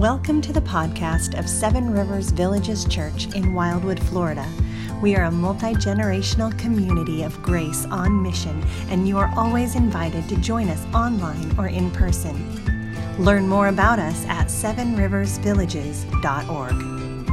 Welcome to the podcast of Seven Rivers Villages Church in Wildwood, Florida. We are a multi-generational community of grace on mission, and you are always invited to join us online or in person. Learn more about us at sevenriversvillages.org.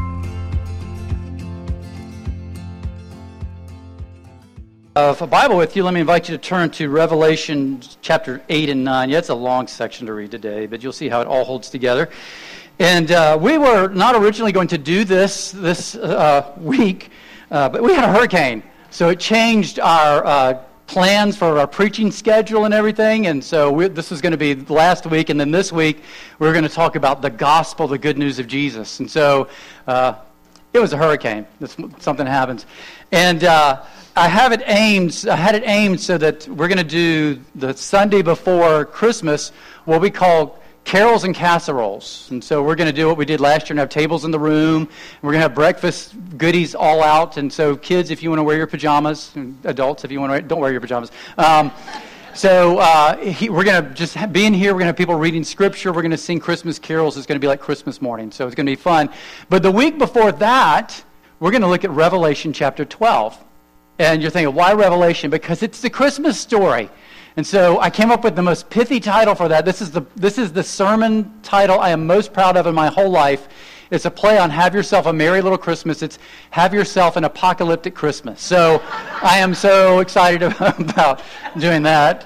If a Bible with you, let me invite you to turn to Revelation chapter 8 and 9. Yeah, it's a long section to read today, but you'll see how it all holds together. And we were not originally going to do this week, but we had a hurricane. So it changed our plans for our preaching schedule and everything. And so this was going to be last week. And then this week, we're going to talk about the gospel, the good news of Jesus. And so it was a hurricane. Something happens. And I had it aimed so that we're going to do the Sunday before Christmas what we call carols and casseroles. And so we're going to do what we did last year and have tables in the room. We're going to have breakfast goodies all out. And so kids, if you want to wear your pajamas, and adults, if you want to don't wear your pajamas. We're going to just be in here. We're going to have people reading scripture. We're going to sing Christmas carols. It's going to be like Christmas morning. So it's going to be fun. But the week before that, we're going to look at Revelation chapter 12. And you're thinking, why Revelation? Because it's the Christmas story. And so I came up with the most pithy title for that. This is the sermon title I am most proud of in my whole life. It's a play on Have Yourself a Merry Little Christmas. It's Have Yourself an Apocalyptic Christmas. So I am so excited about doing that.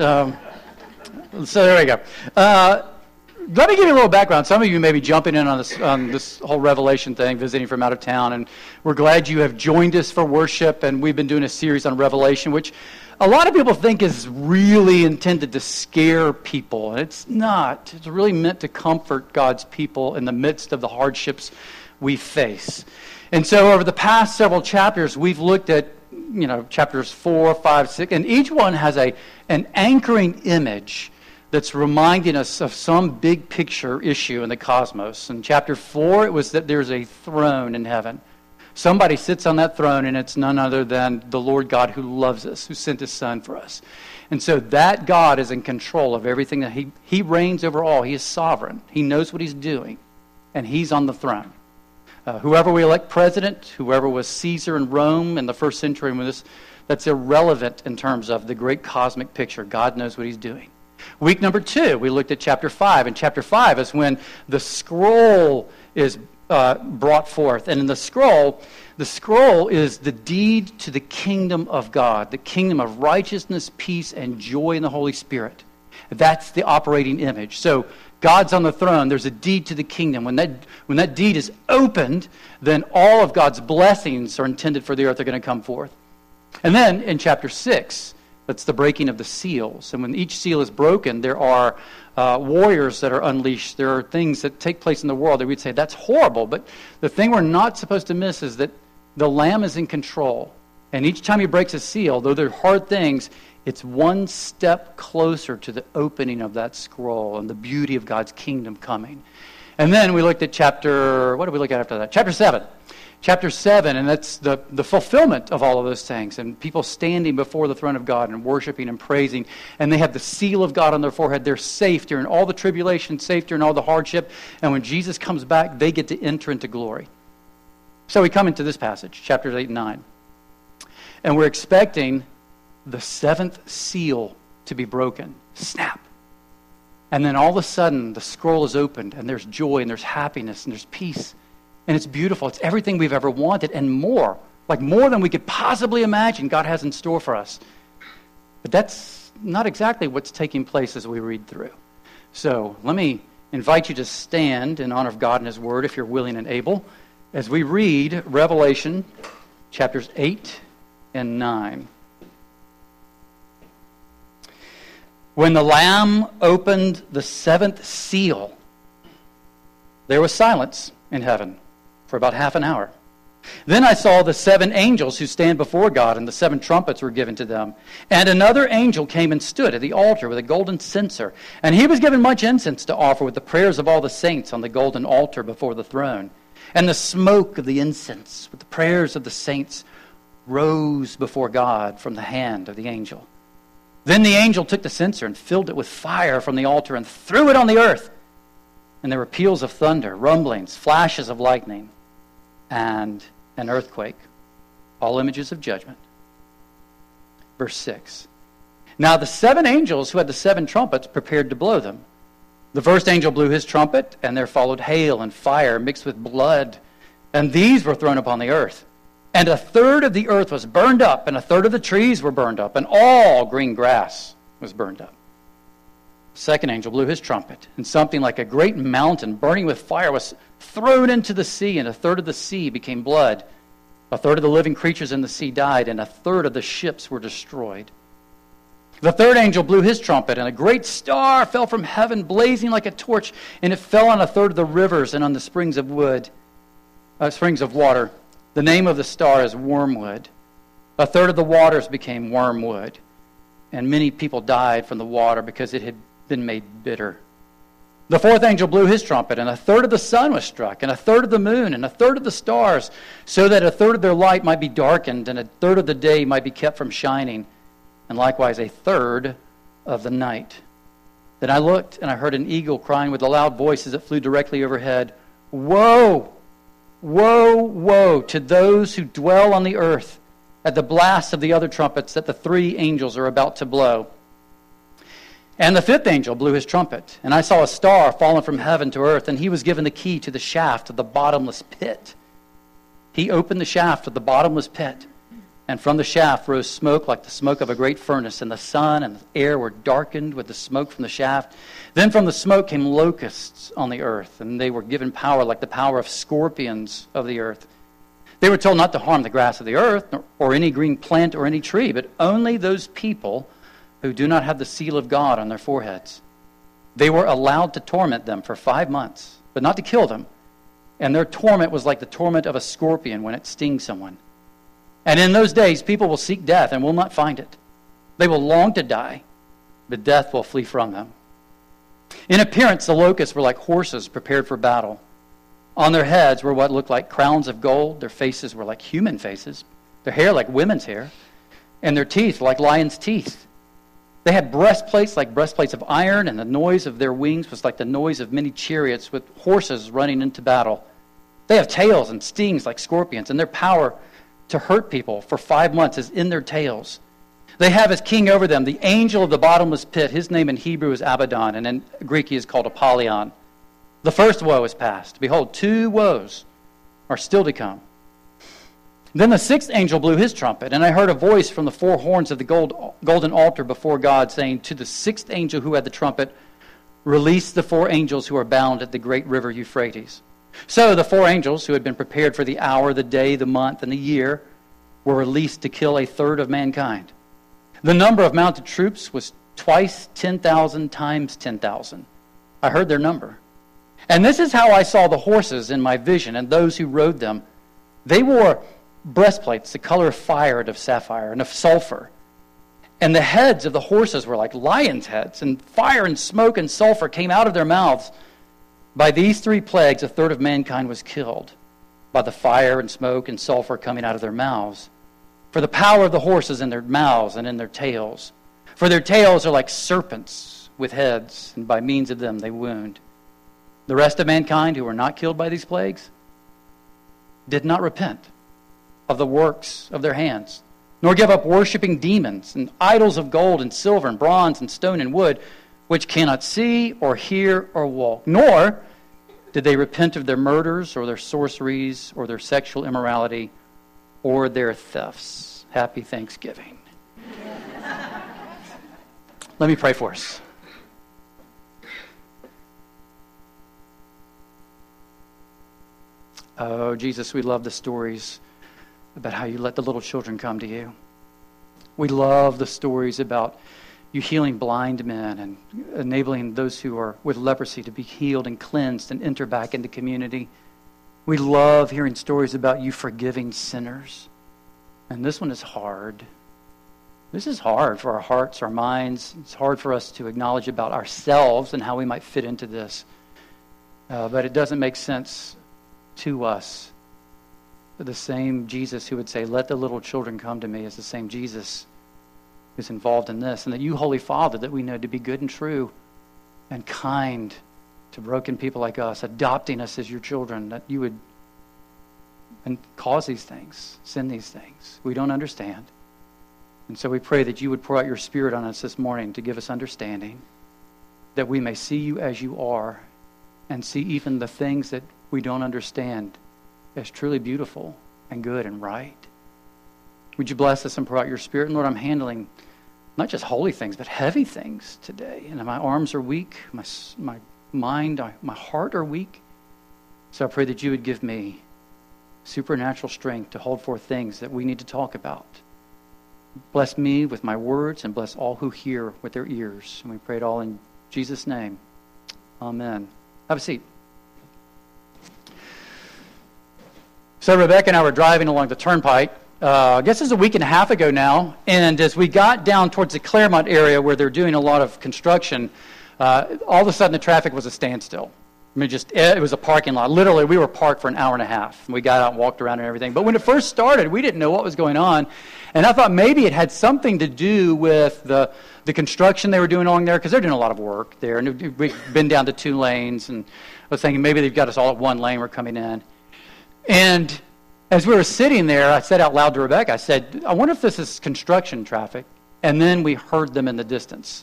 So there we go. Let me give you a little background. Some of you may be jumping in on this whole Revelation thing, visiting from out of town, and we're glad you have joined us for worship, and we've been doing a series on Revelation, which a lot of people think is really intended to scare people, and it's not. It's really meant to comfort God's people in the midst of the hardships we face. And so over the past several chapters, we've looked at, chapters 4, 5, 6, and each one has an anchoring image that's reminding us of some big picture issue in the cosmos. In chapter 4, it was that there's a throne in heaven. Somebody sits on that throne, and it's none other than the Lord God who loves us, who sent His Son for us. And so that God is in control of everything. That He reigns over all. He is sovereign. He knows what He's doing, and He's on the throne. Whoever we elect president, whoever was Caesar in Rome in the first century, that's irrelevant in terms of the great cosmic picture. God knows what He's doing. Week number 2, we looked at chapter 5. And chapter 5 is when the scroll is brought forth. And in the scroll is the deed to the kingdom of God, the kingdom of righteousness, peace, and joy in the Holy Spirit. That's the operating image. So God's on the throne. There's a deed to the kingdom. When that deed is opened, then all of God's blessings are intended for the earth are going to come forth. And then in chapter 6, that's the breaking of the seals. And when each seal is broken, there are warriors that are unleashed. There are things that take place in the world that we'd say, that's horrible. But the thing we're not supposed to miss is that the Lamb is in control. And each time He breaks a seal, though they're hard things, it's one step closer to the opening of that scroll and the beauty of God's kingdom coming. And then we looked at what did we look at after that? Chapter 7. Chapter 7, and that's the fulfillment of all of those things, and people standing before the throne of God and worshiping and praising, and they have the seal of God on their forehead. They're safe during all the tribulation, safe during all the hardship, and when Jesus comes back, they get to enter into glory. So we come into this passage, chapters 8 and 9, and we're expecting the 7th seal to be broken. Snap. And then all of a sudden, the scroll is opened, and there's joy, and there's happiness, and there's peace. And it's beautiful. It's everything we've ever wanted and more. Like more than we could possibly imagine God has in store for us. But that's not exactly what's taking place as we read through. So let me invite you to stand in honor of God and His Word, if you're willing and able, as we read Revelation chapters 8 and 9. When the Lamb opened the 7th seal, there was silence in heaven for about half an hour. Then I saw the 7 angels who stand before God, and the 7 trumpets were given to them. And another angel came and stood at the altar with a golden censer, and he was given much incense to offer with the prayers of all the saints on the golden altar before the throne. And the smoke of the incense with the prayers of the saints rose before God from the hand of the angel. Then the angel took the censer and filled it with fire from the altar and threw it on the earth. And there were peals of thunder, rumblings, flashes of lightning, and an earthquake. All images of judgment. Verse 6. Now the 7 angels who had the 7 trumpets prepared to blow them. The first angel blew his trumpet, and there followed hail and fire mixed with blood, and these were thrown upon the earth. And 1/3 of the earth was burned up, and 1/3 of the trees were burned up, and all green grass was burned up. The second angel blew his trumpet, and something like a great mountain burning with fire was thrown into the sea, and 1/3 of the sea became blood. 1/3 of the living creatures in the sea died, and 1/3 of the ships were destroyed. The third angel blew his trumpet, and a great star fell from heaven, blazing like a torch, and it fell on 1/3 of the rivers and on the springs of water. The name of the star is Wormwood. 1/3 of the waters became wormwood, and many people died from the water because it had been made bitter. The fourth angel blew his trumpet, and 1/3 of the sun was struck, and 1/3 of the moon, and 1/3 of the stars, so that 1/3 of their light might be darkened, and 1/3 of the day might be kept from shining, and likewise 1/3 of the night. Then I looked, and I heard an eagle crying with a loud voice as it flew directly overhead, "Woe! Woe, woe to those who dwell on the earth at the blast of the other trumpets that the 3 angels are about to blow." And the 5th angel blew his trumpet, and I saw a star fallen from heaven to earth, and he was given the key to the shaft of the bottomless pit. He opened the shaft of the bottomless pit, and from the shaft rose smoke like the smoke of a great furnace, and the sun and the air were darkened with the smoke from the shaft. Then from the smoke came locusts on the earth, and they were given power like the power of scorpions of the earth. They were told not to harm the grass of the earth, or any green plant or any tree, but only those people who do not have the seal of God on their foreheads. They were allowed to torment them for 5 months, but not to kill them. And their torment was like the torment of a scorpion when it stings someone. And in those days, people will seek death and will not find it. They will long to die, but death will flee from them. In appearance, the locusts were like horses prepared for battle. On their heads were what looked like crowns of gold. Their faces were like human faces. Their hair like women's hair. And their teeth were like lions' teeth. They had breastplates like breastplates of iron, and the noise of their wings was like the noise of many chariots with horses running into battle. They have tails and stings like scorpions, and their power to hurt people for 5 months is in their tails. They have as king over them the angel of the bottomless pit. His name in Hebrew is Abaddon, and in Greek he is called Apollyon. The first woe is past. Behold, 2 woes are still to come. Then the 6th angel blew his trumpet, and I heard a voice from the 4 horns of the golden altar before God, saying to the 6th angel who had the trumpet, "Release the 4 angels who are bound at the great river Euphrates." So the 4 angels who had been prepared for the hour, the day, the month, and the year were released to kill 1/3 of mankind. The number of mounted troops was twice 10,000 times 10,000. I heard their number. And this is how I saw the horses in my vision and those who rode them. They wore breastplates the color of fire and of sapphire and of sulfur. And the heads of the horses were like lions' heads, and fire and smoke and sulfur came out of their mouths. By these 3 plagues, 1/3 of mankind was killed, by the fire and smoke and sulfur coming out of their mouths. For the power of the horses in their mouths and in their tails. For their tails are like serpents with heads, and by means of them they wound. The rest of mankind who were not killed by these plagues did not repent of the works of their hands, nor give up worshiping demons and idols of gold and silver and bronze and stone and wood, which cannot see or hear or walk. Nor did they repent of their murders or their sorceries or their sexual immorality or their thefts. Happy Thanksgiving. Let me pray for us. Oh, Jesus, we love the stories about how you let the little children come to you. We love the stories about you healing blind men and enabling those who are with leprosy to be healed and cleansed and enter back into community. We love hearing stories about you forgiving sinners. And this one is hard. This is hard for our hearts, our minds. It's hard for us to acknowledge about ourselves and how we might fit into this. But it doesn't make sense to us. The same Jesus who would say, "Let the little children come to me," is the same Jesus who's involved in this. And that you, Holy Father, that we know to be good and true and kind to broken people like us, adopting us as your children, that you would and cause these things, send these things. We don't understand. And so we pray that you would pour out your Spirit on us this morning to give us understanding, that we may see you as you are and see even the things that we don't understand as truly beautiful and good and right. Would you bless us and pour out your Spirit? And Lord, I'm handling not just holy things, but heavy things today. And my arms are weak, my mind, my heart are weak. So I pray that you would give me supernatural strength to hold forth things that we need to talk about. Bless me with my words and bless all who hear with their ears. And we pray it all in Jesus' name. Amen. Have a seat. So Rebecca and I were driving along the turnpike. I guess it was a week and a half ago now. And as we got down towards the Claremont area where they're doing a lot of construction, all of a sudden the traffic was a standstill. I mean, it was a parking lot. Literally, we were parked for an hour and a half. We got out and walked around and everything. But when it first started, we didn't know what was going on. And I thought maybe it had something to do with the construction they were doing along there, because they're doing a lot of work there. And we've been down to 2 lanes. And I was thinking maybe they've got us all at 1 lane. We're coming in. And as we were sitting there, I said out loud to Rebecca, I said, I wonder if this is construction traffic. And then we heard them in the distance.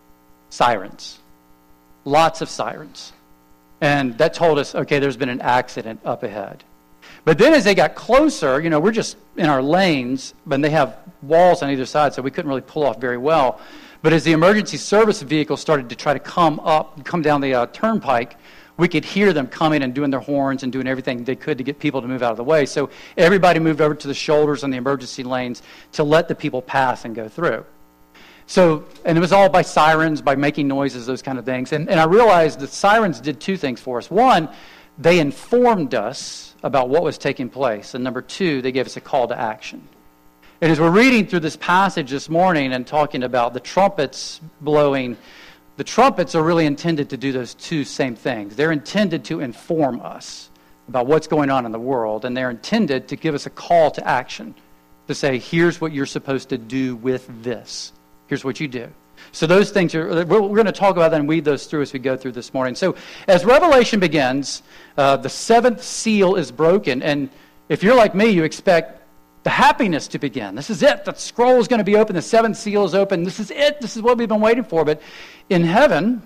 Sirens. Lots of sirens. And that told us, okay, there's been an accident up ahead. But then as they got closer, we're just in our lanes, but they have walls on either side, so we couldn't really pull off very well. But as the emergency service vehicle started to try to come down the turnpike, we could hear them coming and doing their horns and doing everything they could to get people to move out of the way. So everybody moved over to the shoulders on the emergency lanes to let the people pass and go through. So, and it was all by sirens, by making noises, those kind of things. And I realized the sirens did 2 things for us. One, they informed us about what was taking place. And number 2, they gave us a call to action. And as we're reading through this passage this morning and talking about the trumpets blowing, the trumpets are really intended to do those 2 same things. They're intended to inform us about what's going on in the world, and they're intended to give us a call to action, to say, here's what you're supposed to do with this. Here's what you do. So those things we're going to talk about that and weed those through as we go through this morning. So as Revelation begins, the 7th seal is broken. And if you're like me, you expect the happiness to begin. This is it. The scroll is going to be open. The 7th seal is open. This is it. This is what we've been waiting for. But in heaven,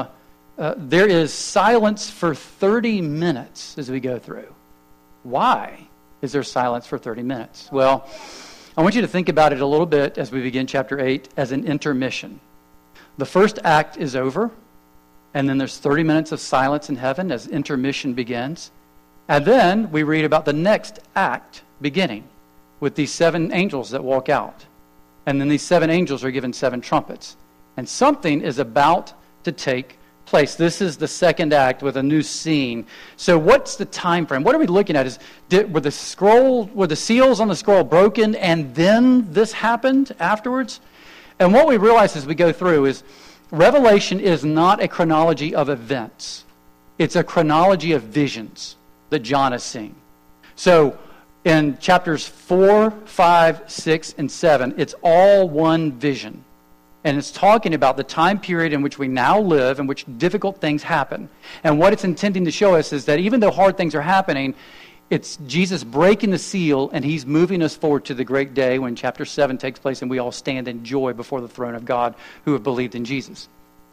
there is silence for 30 minutes as we go through. Why is there silence for 30 minutes? Well, I want you to think about it a little bit as we begin chapter 8 as an intermission. The first act is over, and then there's 30 minutes of silence in heaven as intermission begins. And then we read about the next act beginning with these 7 angels that walk out. And then these 7 angels are given 7 trumpets. And something is about to take place. This is the second act with a new scene. So what's the time frame? What are we looking at? Were the seals on the scroll broken and then this happened afterwards? And what we realize as we go through is Revelation is not a chronology of events. It's a chronology of visions that John has seen. So in chapters 4, 5, 6, and 7, it's all one vision. And it's talking about the time period in which we now live, in which difficult things happen. And what it's intending to show us is that even though hard things are happening, it's Jesus breaking the seal, and he's moving us forward to the great day when chapter 7 takes place, and we all stand in joy before the throne of God who have believed in Jesus.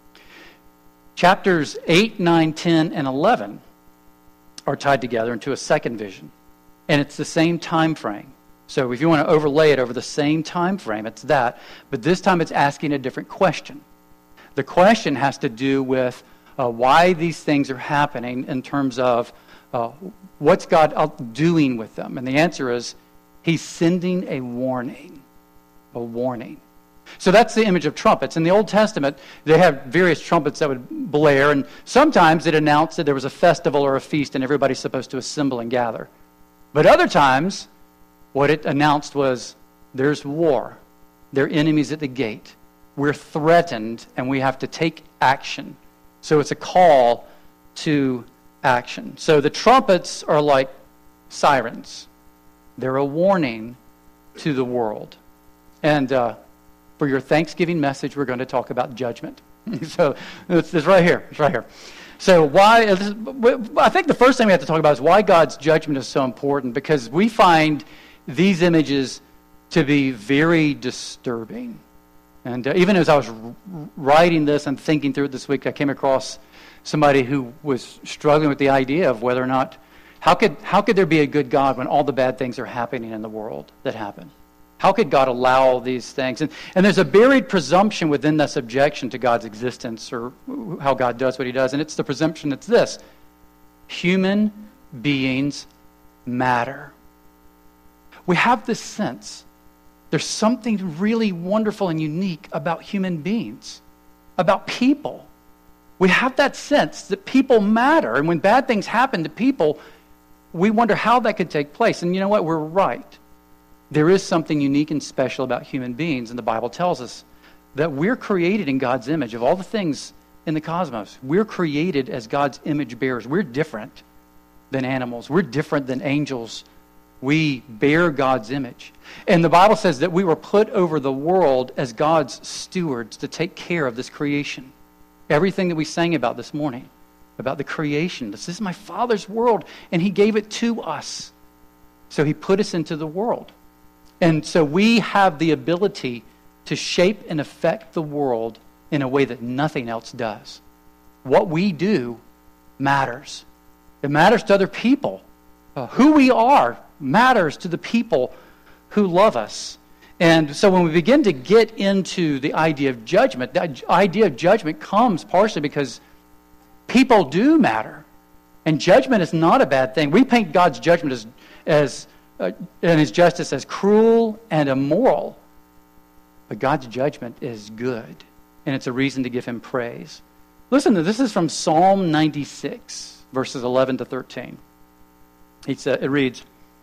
Chapters 8, 9, 10, and 11 are tied together into a second vision. And it's the same time frame. So if you want to overlay it over the same time frame, it's that. But this time it's asking a different question. The question has to do with why these things are happening in terms of what's God doing with them. And the answer is he's sending a warning. A warning. So that's the image of trumpets. In the Old Testament, they have various trumpets that would blare. And sometimes it announced that there was a festival or a feast and everybody's supposed to assemble and gather. But other times, what it announced was, there's war. There are enemies at the gate. We're threatened, and we have to take action. So it's a call to action. So the trumpets are like sirens. They're a warning to the world. And for your Thanksgiving message, we're going to talk about judgment. So it's right here. It's right here. So I think the first thing we have to talk about is why God's judgment is so important, because we find these images to be very disturbing. And even as I was writing this and thinking through it this week, I came across somebody who was struggling with the idea of whether or not, how could there be a good God when all the bad things are happening in the world that happen? How could God allow these things? And there's a buried presumption within this objection to God's existence or how God does what he does. And it's the presumption that's this: human beings matter. We have this sense there's something really wonderful and unique about human beings, about people. We have that sense that people matter. And when bad things happen to people, we wonder how that could take place. And you know what? We're right. There is something unique and special about human beings, and the Bible tells us that we're created in God's image. Of all the things in the cosmos, we're created as God's image bearers. We're different than animals. We're different than angels. We bear God's image. And the Bible says that we were put over the world as God's stewards to take care of this creation. Everything that we sang about this morning, about the creation. This is my Father's world, and he gave it to us. So he put us into the world. And so we have the ability to shape and affect the world in a way that nothing else does. What we do matters. It matters to other people. Who we are matters to the people who love us. And so when we begin to get into the idea of judgment, that idea of judgment comes partially because people do matter. And judgment is not a bad thing. We paint God's judgment and his justice as cruel and immoral. But God's judgment is good. And it's a reason to give him praise. Listen, this is from Psalm 96, verses 11 to 13. It reads,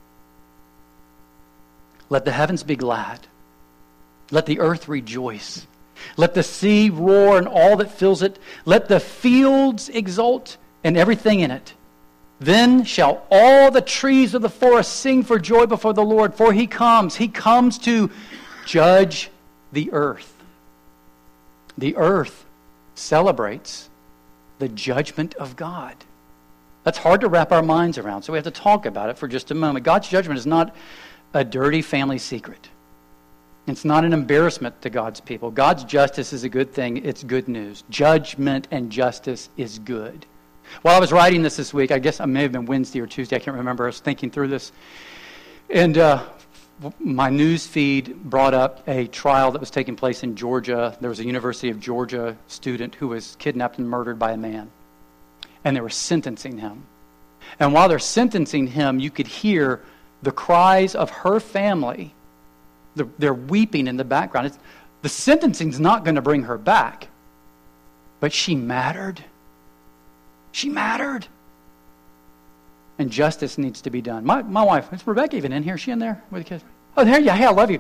"Let the heavens be glad. Let the earth rejoice. Let the sea roar and all that fills it. Let the fields exult and everything in it. Then shall all the trees of the forest sing for joy before the Lord, for he comes to judge the earth." The earth celebrates the judgment of God. That's hard to wrap our minds around, so we have to talk about it for just a moment. God's judgment is not a dirty family secret. It's not an embarrassment to God's people. God's justice is a good thing. It's good news. Judgment and justice is good. While I was writing this week, I guess it may have been Wednesday or Tuesday, I can't remember, I was thinking through this, and my news feed brought up a trial that was taking place in Georgia. There was a University of Georgia student who was kidnapped and murdered by a man, and they were sentencing him. And while they're sentencing him, you could hear the cries of her family. They're weeping in the background. The sentencing's not going to bring her back, but she mattered. She mattered. And justice needs to be done. My wife, is Rebecca even in here? Is she in there with the kids? Oh, there, yeah, hey, I love you.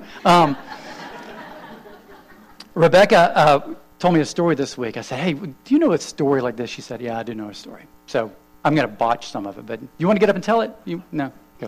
Rebecca told me a story this week. I said, "Hey, do you know a story like this?" She said, "Yeah, I do know a story." So I'm going to botch some of it, but you want to get up and tell it? No? Go.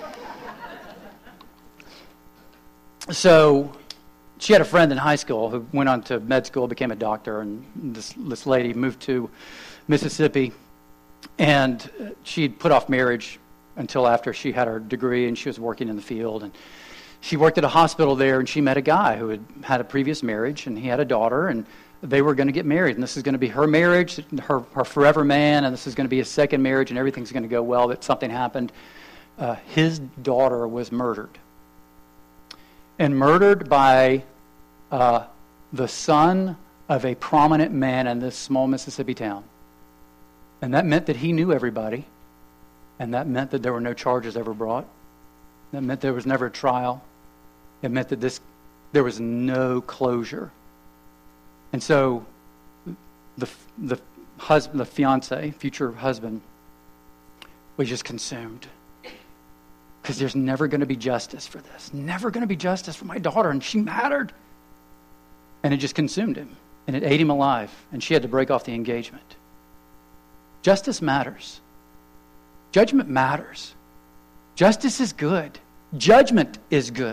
So she had a friend in high school who went on to med school, became a doctor, and this lady moved to Mississippi, and she'd put off marriage until after she had her degree, and she was working in the field. And she worked at a hospital there, and she met a guy who had a previous marriage, and he had a daughter, and they were going to get married. And this is going to be her marriage, her forever man, and this is going to be his second marriage, and everything's going to go well. But something happened. His daughter was murdered. And murdered by the son of a prominent man in this small Mississippi town. And that meant that he knew everybody. And that meant that there were no charges ever brought. That meant there was never a trial. It meant that there was no closure. And so the fiance, future husband, was just consumed. Because there's never going to be justice for this. Never going to be justice for my daughter, and she mattered. And it just consumed him, and it ate him alive, and she had to break off the engagement. Justice matters. Judgment matters. Justice is good. Judgment is good.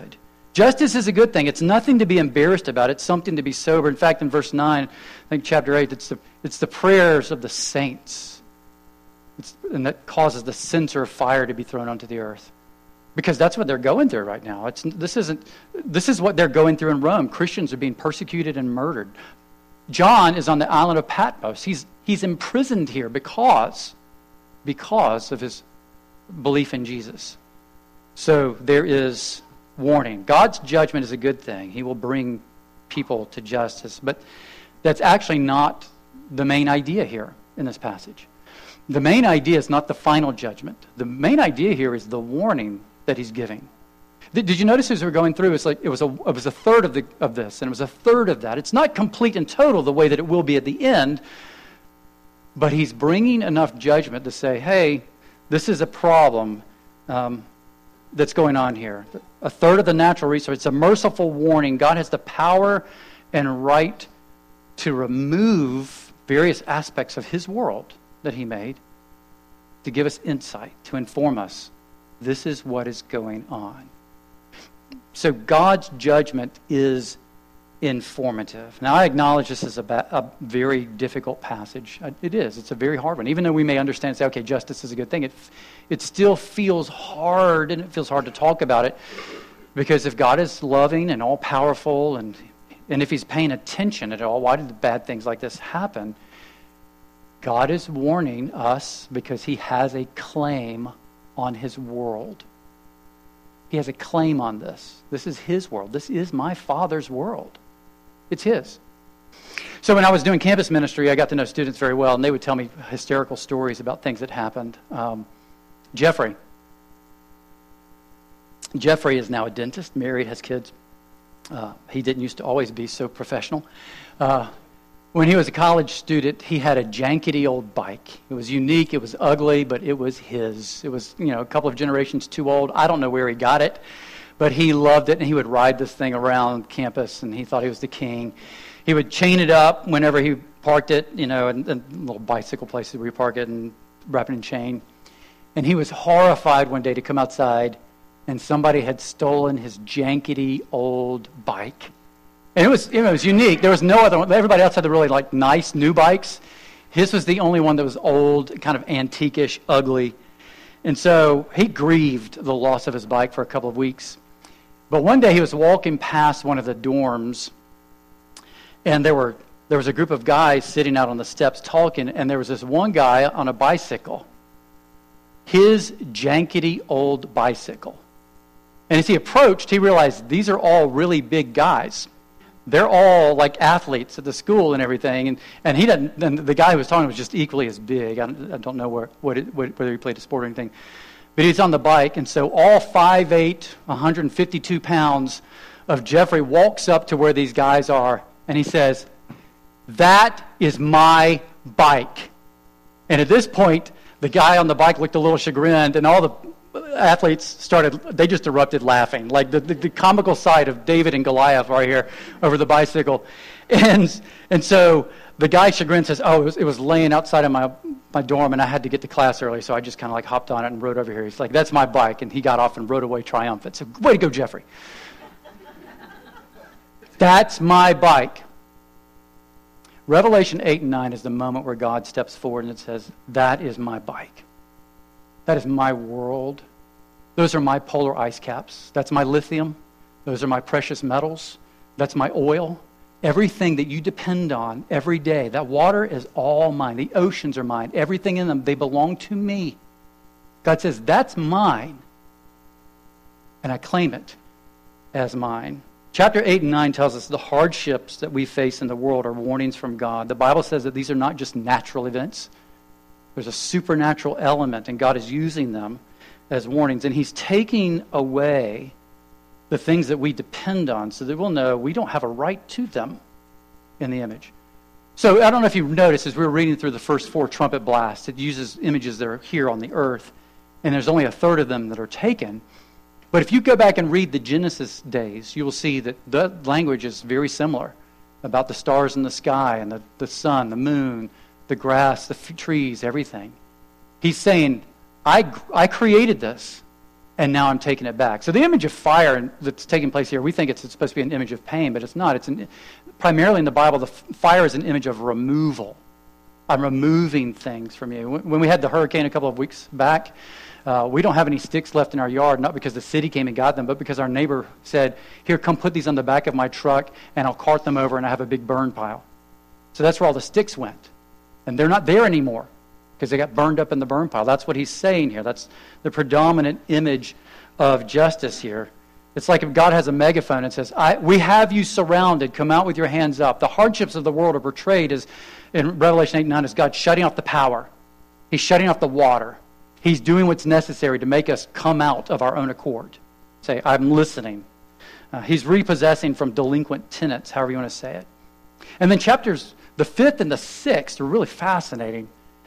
Justice is a good thing. It's nothing to be embarrassed about. It's something to be sober. In fact, in verse 9, I think chapter 8, it's the prayers of the saints. And that causes the censer of fire to be thrown onto the earth. Because that's what they're going through right now. This is what they're going through in Rome. Christians are being persecuted and murdered. John is on the island of Patmos. He's imprisoned here because of his belief in Jesus. So there is warning. God's judgment is a good thing. He will bring people to justice. But that's actually not the main idea here in this passage. The main idea is not the final judgment. The main idea here is the warning that he's giving. Did you notice as we were going through, it's like it was a third of this, and it was a third of that. It's not complete and total the way that it will be at the end, but he's bringing enough judgment to say, hey, this is a problem that's going on here. A third of the natural resource. It's a merciful warning. God has the power and right to remove various aspects of his world that he made to give us insight, to inform us. This is what is going on. So God's judgment is informative. Now, I acknowledge this is a very difficult passage. It is. It's a very hard one. Even though we may understand and say, okay, justice is a good thing, it still feels hard, and it feels hard to talk about it, because if God is loving and all-powerful, and if he's paying attention at all, why did bad things like this happen? God is warning us because he has a claim on his world. He has a claim on this. This is his world. This is my Father's world. It's his. So when I was doing campus ministry, I got to know students very well, and they would tell me hysterical stories about things that happened. Jeffrey is now a dentist, married, has kids. He didn't used to always be so professional. When he was a college student, he had a jankety old bike. It was unique, it was ugly, but it was his. It was, a couple of generations too old. I don't know where he got it, but he loved it, and he would ride this thing around campus, and he thought he was the king. He would chain it up whenever he parked it, and little bicycle places where you park it, and wrap it in chain. And he was horrified one day to come outside, and somebody had stolen his jankety old bike. And it was unique. There was no other one. Everybody else had the really nice new bikes. His was the only one that was old, kind of antique-ish, ugly. And so he grieved the loss of his bike for a couple of weeks. But one day he was walking past one of the dorms, and there was a group of guys sitting out on the steps talking, and there was this one guy on a bicycle. His jankety old bicycle. And as he approached, he realized these are all really big guys. They're all like athletes at the school and everything, and he doesn't. And the guy who was talking was just equally as big. I don't know whether he played a sport or anything, but he's on the bike, and so all 5'8", 152 pounds of Jeffrey walks up to where these guys are, and he says, "That is my bike." And at this point, the guy on the bike looked a little chagrined, and all the athletes they just erupted laughing, like the comical side of David and Goliath right here over the bicycle. And so the guy chagrined says, it was laying outside of my dorm, and I had to get to class early, so I just kind of hopped on it and rode over here. He's like, "That's my bike," and he got off and rode away triumphant. So way to go, Jeffrey. That's my bike. Revelation 8 and 9 is the moment where God steps forward and it says, that is my bike. That is my world. Those are my polar ice caps. That's my lithium. Those are my precious metals. That's my oil. Everything that you depend on every day. That water is all mine. The oceans are mine. Everything in them, they belong to me. God says, that's mine. And I claim it as mine. Chapter 8 and 9 tells us the hardships that we face in the world are warnings from God. The Bible says that these are not just natural events. There's a supernatural element, and God is using them as warnings. And he's taking away the things that we depend on so that we'll know we don't have a right to them in the image. So I don't know if you've noticed as we were reading through the first 4 trumpet blasts, it uses images that are here on the earth, and there's only a third of them that are taken. But if you go back and read the Genesis days, you will see that the language is very similar about the stars in the sky and the sun, the moon, the grass, the trees, everything. He's saying, I created this, and now I'm taking it back. So the image of fire that's taking place here, we think it's supposed to be an image of pain, but it's not. Primarily in the Bible, the fire is an image of removal. I'm removing things from you. When we had the hurricane a couple of weeks back, we don't have any sticks left in our yard, not because the city came and got them, but because our neighbor said, here, come put these on the back of my truck, and I'll cart them over, and I have a big burn pile. So that's where all the sticks went. And they're not there anymore because they got burned up in the burn pile. That's what he's saying here. That's the predominant image of justice here. It's like if God has a megaphone and says, we have you surrounded. Come out with your hands up. The hardships of the world are portrayed as, in Revelation 8:9, as God shutting off the power. He's shutting off the water. He's doing what's necessary to make us come out of our own accord. Say, I'm listening. He's repossessing from delinquent tenants, however you want to say it. And then chapters, the 5th and the 6th are really fascinating.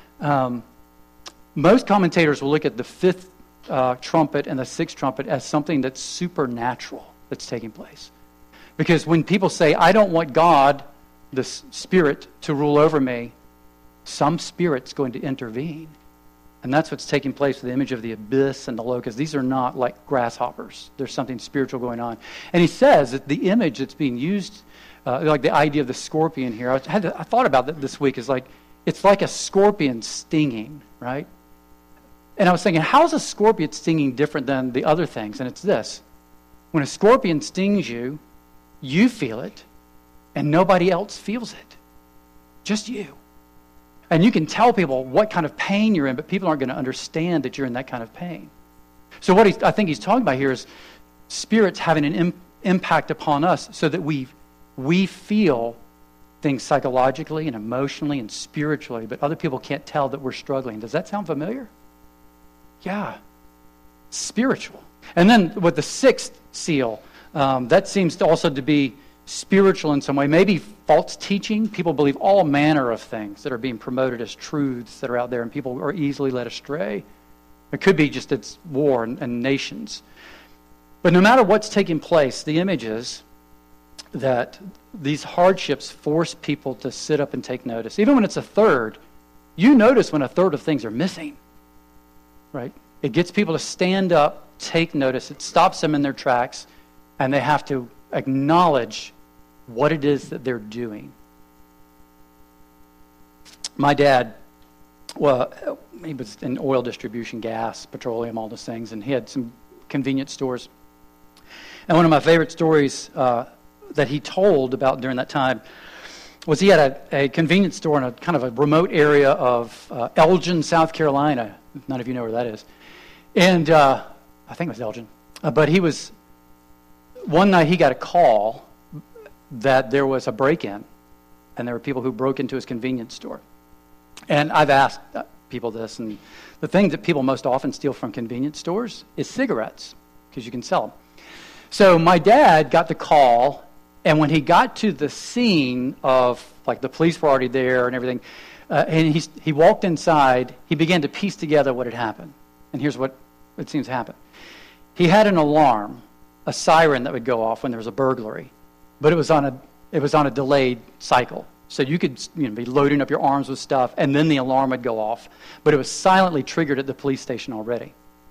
Most commentators will look at the 5th trumpet and the 6th trumpet as something that's supernatural that's taking place. Because when people say, I don't want God, the Spirit, to rule over me, some Spirit's going to intervene. And that's what's taking place with the image of the abyss and the locust. These are not like grasshoppers. There's something spiritual going on. And he says that the image that's being used, like the idea of the scorpion here, I thought about that this week, is like, it's like a scorpion stinging, right? And I was thinking, how is a scorpion stinging different than the other things? And it's this. When a scorpion stings you, you feel it, and nobody else feels it. Just you. And you can tell people what kind of pain you're in, but people aren't going to understand that you're in that kind of pain. So what I think he's talking about here is spirits having an impact upon us so that we feel things psychologically and emotionally and spiritually, but other people can't tell that we're struggling. Does that sound familiar? Yeah. Spiritual. And then with the 6th seal, that seems to also to be spiritual in some way. Maybe false teaching. People believe all manner of things that are being promoted as truths that are out there, and people are easily led astray. It could be just it's war and nations. But no matter what's taking place, the image is that these hardships force people to sit up and take notice. Even when it's a third, you notice when a third of things are missing, right? It gets people to stand up, take notice. It stops them in their tracks, and they have to acknowledge what it is that they're doing. My dad, well, he was in oil distribution, gas, petroleum, all those things, and he had some convenience stores. And one of my favorite stories that he told about during that time was he had a convenience store in a kind of a remote area of Elgin, South Carolina. None of you know where that is. And I think it was Elgin. But one night he got a call that there was a break-in, and there were people who broke into his convenience store. And I've asked people this, and the thing that people most often steal from convenience stores is cigarettes, because you can sell them. So my dad got the call, and when he got to the scene of, like, the police were already there and everything, and he walked inside, he began to piece together what had happened. And here's what it seems happened. He had an alarm, a siren that would go off when there was a burglary, but it was on a delayed cycle. So you could be loading up your arms with stuff, and then the alarm would go off. But it was silently triggered at the police station already.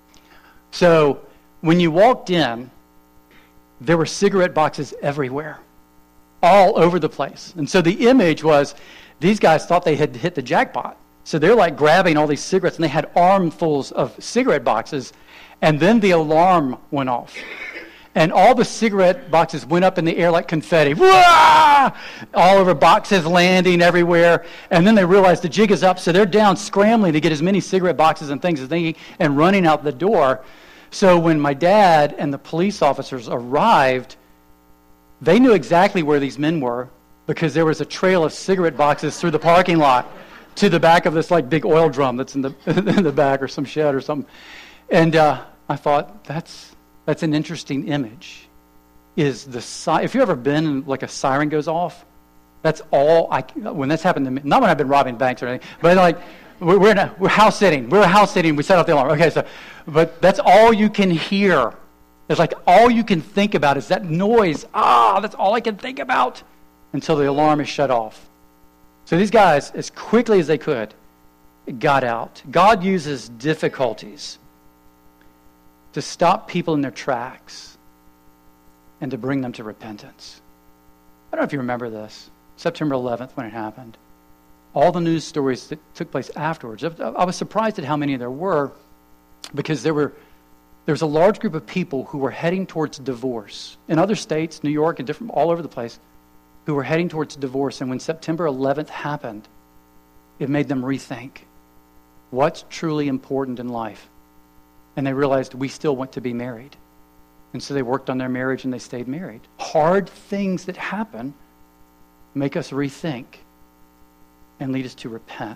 So when you walked in, there were cigarette boxes everywhere, all over the place. And so the image was, these guys thought they had hit the jackpot. So they're like grabbing all these cigarettes, and they had armfuls of cigarette boxes, and then the alarm went off. And all the cigarette boxes went up in the air like confetti. Wah! All over, boxes landing everywhere. And then they realized the jig is up, so they're down scrambling to get as many cigarette boxes and things as they can and running out the door. So when my dad and the police officers arrived, they knew exactly where these men were because there was a trail of cigarette boxes through the parking lot to the back of this like big oil drum that's in the back or some shed or something. And I thought, that's an interesting image. If you've ever been and like a siren goes off, that's all when that's happened to me, not when I've been robbing banks or anything, but like we're house sitting. We're house sitting. We set off the alarm. Okay, but that's all you can hear. It's like all you can think about is that noise. That's all I can think about until the alarm is shut off. So these guys, as quickly as they could, got out. God uses difficulties to stop people in their tracks and to bring them to repentance. I don't know if you remember this. September 11th when it happened. All the news stories that took place afterwards. I was surprised at how many there were, because there was a large group of people who were heading towards divorce in other states, New York and different, all over the place, who were heading towards divorce. And when September 11th happened, it made them rethink what's truly important in life. And they realized we still want to be married. And so they worked on their marriage and they stayed married. Hard things that happen make us rethink and lead us to repent.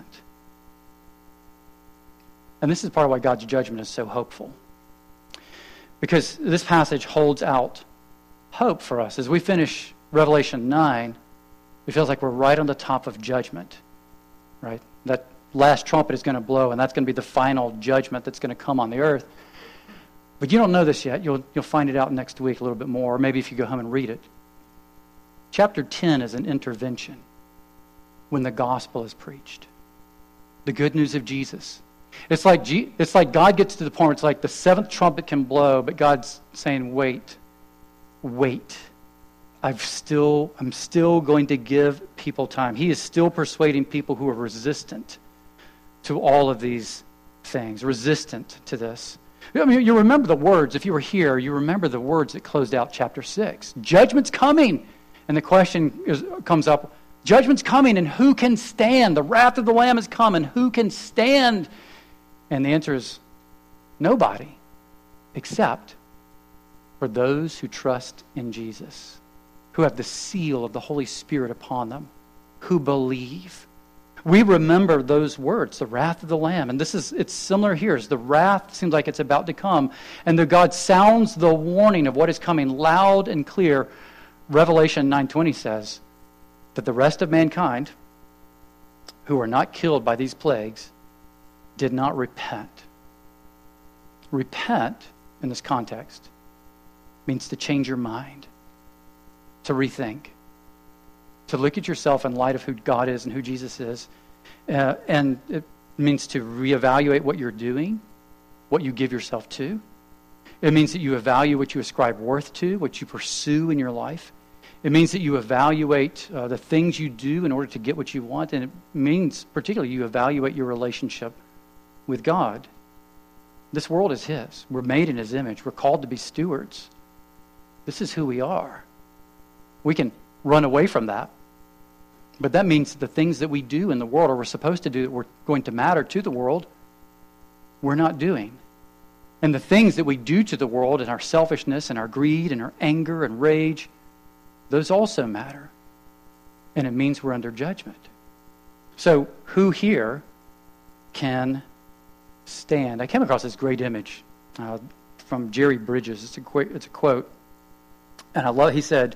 And this is part of why God's judgment is so hopeful. Because this passage holds out hope for us. As we finish Revelation 9, it feels like we're right on the top of judgment, right? That last trumpet is going to blow, and that's going to be the final judgment that's going to come on the earth. But you don't know this yet. You'll find it out next week a little bit more, or maybe if you go home and read it. Chapter 10 is an intervention when the gospel is preached. The good news of Jesus. It's like God gets to the point where it's like the seventh trumpet can blow, but God's saying, wait. I'm still going to give people time. He is still persuading people who are resistant to all of these things, resistant to this. I mean, you remember the words, if you were here, you remember the words that closed out chapter 6. Judgment's coming. And the question comes up, judgment's coming, and who can stand? The wrath of the Lamb is coming. Who can stand? And the answer is nobody, except for those who trust in Jesus, who have the seal of the Holy Spirit upon them, who believe. We remember those words, the wrath of the Lamb. And it's similar here. As the wrath seems like it's about to come, and God sounds the warning of what is coming loud and clear. Revelation 9:20 says that the rest of mankind who are not killed by these plagues did not repent. Repent, in this context, means to change your mind, to rethink, to look at yourself in light of who God is and who Jesus is. And it means to reevaluate what you're doing, what you give yourself to. It means that you evaluate what you ascribe worth to, what you pursue in your life. It means that you evaluate the things you do in order to get what you want. And it means, particularly, you evaluate your relationship with God. This world is His. We're made in His image. We're called to be stewards. This is who we are. We can run away from that. But that means the things that we do in the world, or we're supposed to do, that we're going to matter to the world, we're not doing. And the things that we do to the world in our selfishness and our greed and our anger and rage, those also matter. And it means we're under judgment. So who here can stand? I came across this great image from Jerry Bridges. It's a quote. And I love, he said,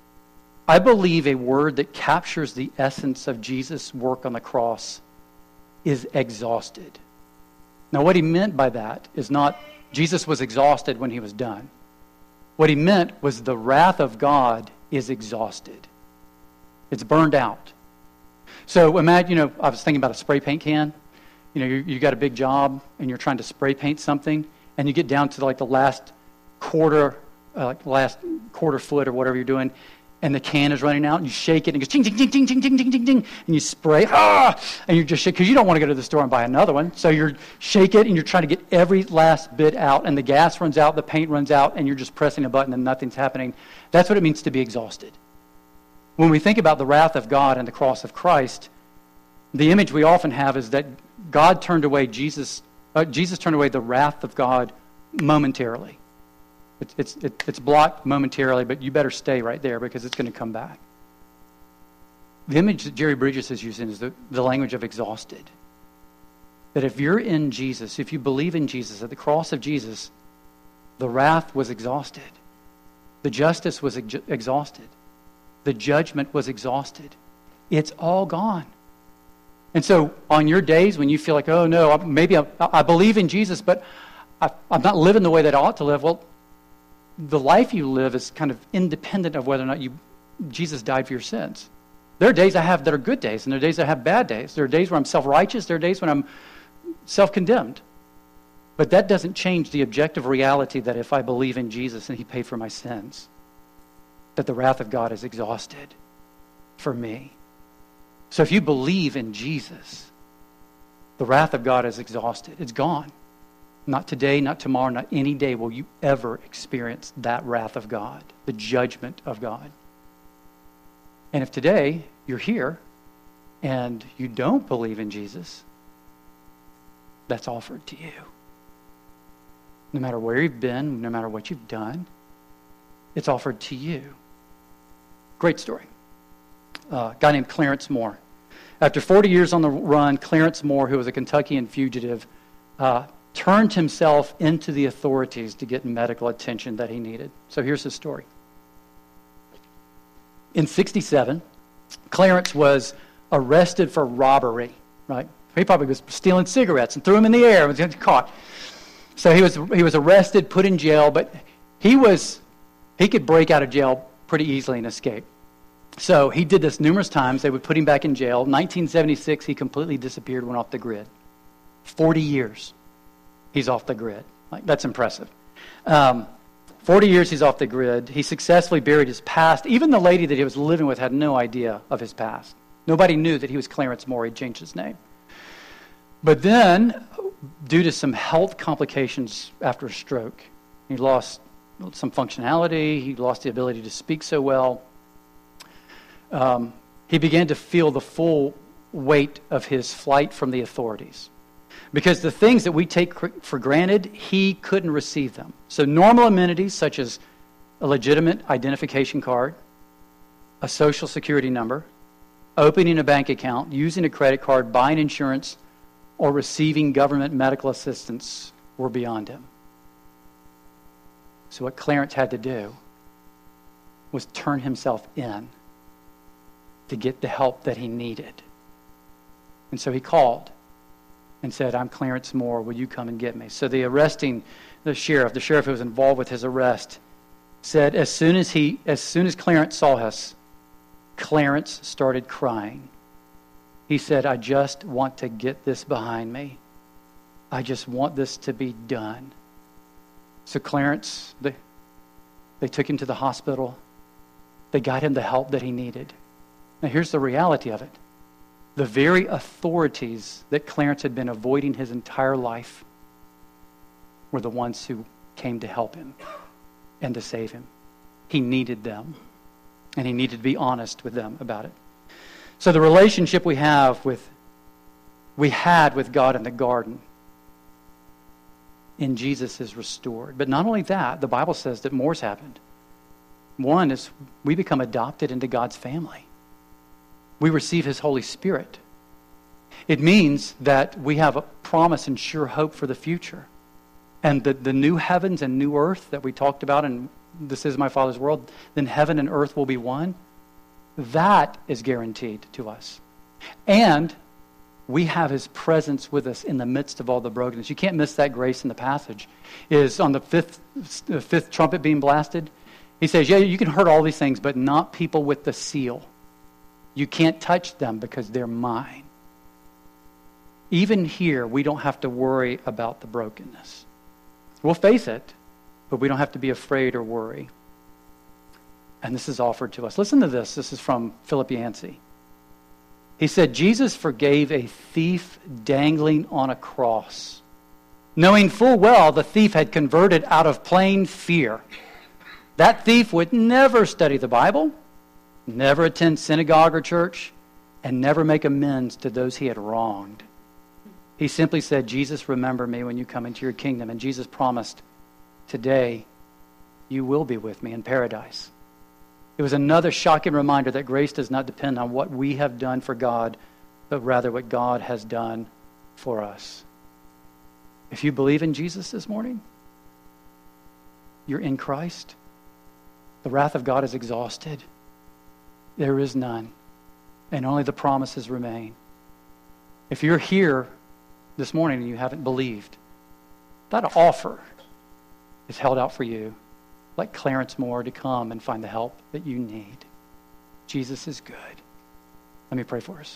I believe a word that captures the essence of Jesus' work on the cross is exhausted. Now, what he meant by that is not Jesus was exhausted when he was done. What he meant was the wrath of God is exhausted. It's burned out. So imagine, I was thinking about a spray paint can. You got a big job and you're trying to spray paint something, and you get down to like the last quarter foot or whatever you're doing, and the can is running out, and you shake it, and it goes ching, ching, ching, ching, ching, ching, ching, ching, ching, and you spray, and you just shake, because you don't want to go to the store and buy another one, so you shake it, and you're trying to get every last bit out, and the gas runs out, the paint runs out, and you're just pressing a button, and nothing's happening. That's what it means to be exhausted. When we think about the wrath of God and the cross of Christ, the image we often have is that God turned away Jesus turned away the wrath of God momentarily. It's blocked momentarily, but you better stay right there because it's going to come back. The image that Jerry Bridges is using is the language of exhausted. That if you're in Jesus, if you believe in Jesus, at the cross of Jesus, the wrath was exhausted. The justice was exhausted. The judgment was exhausted. It's all gone. And so on your days when you feel like, oh no, maybe I believe in Jesus, but I'm not living the way that I ought to live. Well, the life you live is kind of independent of whether or not Jesus died for your sins. There are days I have that are good days, and there are days I have bad days. There are days where I'm self-righteous. There are days when I'm self-condemned. But that doesn't change the objective reality that if I believe in Jesus and he paid for my sins, that the wrath of God is exhausted for me. So if you believe in Jesus, the wrath of God is exhausted. It's gone. Not today, not tomorrow, not any day will you ever experience that wrath of God, the judgment of God. And if today you're here and you don't believe in Jesus, that's offered to you. No matter where you've been, no matter what you've done, it's offered to you. Great story. A guy named Clarence Moore. After 40 years on the run, Clarence Moore, who was a Kentuckian fugitive, turned himself into the authorities to get medical attention that he needed. So here's his story. In 1967, Clarence was arrested for robbery, right? He probably was stealing cigarettes and threw them in the air and was caught. So he was arrested, put in jail, but he could break out of jail pretty easily and escape. So he did this numerous times. They would put him back in jail. 1976, he completely disappeared, went off the grid. 40 years, he's off the grid. That's impressive. 40 years he's off the grid. He successfully buried his past. Even the lady that he was living with had no idea of his past. Nobody knew that he was Clarence Moore. He changed his name. But then, due to some health complications after a stroke, he lost some functionality. He lost the ability to speak so well. He began to feel the full weight of his flight from the authorities. Because the things that we take for granted, he couldn't receive them. So normal amenities such as a legitimate identification card, a social security number, opening a bank account, using a credit card, buying insurance, or receiving government medical assistance were beyond him. So what Clarence had to do was turn himself in to get the help that he needed. And so he called and said, "I'm Clarence Moore, will you come and get me?" So the sheriff who was involved with his arrest, said as soon as Clarence saw us, Clarence started crying. He said, "I just want to get this behind me. I just want this to be done." So Clarence, they took him to the hospital. They got him the help that he needed. Now here's the reality of it. The very authorities that Clarence had been avoiding his entire life were the ones who came to help him and to save him. He needed them, and he needed to be honest with them about it. So the relationship we had with God in the garden in Jesus is restored. But not only that, the Bible says that more's happened. One is we become adopted into God's family. We receive His Holy Spirit. It means that we have a promise and sure hope for the future. And the new heavens and new earth that we talked about, and this is my Father's world, then heaven and earth will be one. That is guaranteed to us. And we have His presence with us in the midst of all the brokenness. You can't miss that grace in the passage. Is on the fifth trumpet being blasted. He says, yeah, you can hurt all these things, but not people with the seal. You can't touch them because they're mine. Even here, we don't have to worry about the brokenness. We'll face it, but we don't have to be afraid or worry. And this is offered to us. Listen to this. This is from Philip Yancey. He said, Jesus forgave a thief dangling on a cross, knowing full well the thief had converted out of plain fear. That thief would never study the Bible, never attend synagogue or church, and never make amends to those he had wronged. He simply said, Jesus, remember me when you come into your kingdom. And Jesus promised, today you will be with me in paradise. It was another shocking reminder that grace does not depend on what we have done for God, but rather what God has done for us. If you believe in Jesus this morning, you're in Christ. The wrath of God is exhausted. There is none. And only the promises remain. If you're here this morning and you haven't believed, that offer is held out for you, like Clarence Moore, to come and find the help that you need. Jesus is good. Let me pray for us.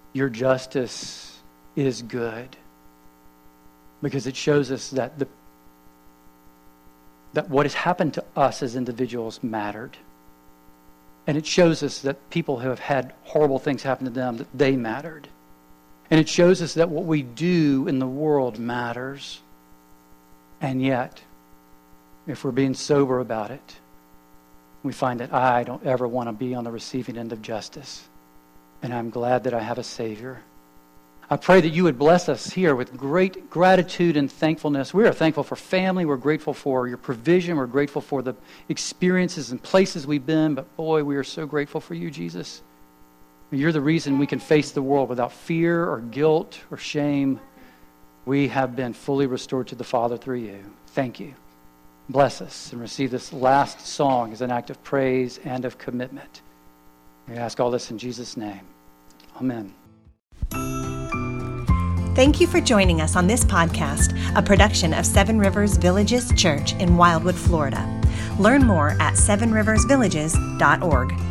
your justice is good, because it shows us that that what has happened to us as individuals mattered. And it shows us that people who have had horrible things happen to them, that they mattered. And it shows us that what we do in the world matters. And yet, if we're being sober about it, we find that I don't ever want to be on the receiving end of justice. And I'm glad that I have a Savior. I pray that you would bless us here with great gratitude and thankfulness. We are thankful for family. We're grateful for your provision. We're grateful for the experiences and places we've been. But boy, we are so grateful for you, Jesus. You're the reason we can face the world without fear or guilt or shame. We have been fully restored to the Father through you. Thank you. Bless us and receive this last song as an act of praise and of commitment. We ask all this in Jesus' name. Amen. Thank you for joining us on this podcast, a production of Seven Rivers Villages Church in Wildwood, Florida. Learn more at sevenriversvillages.org.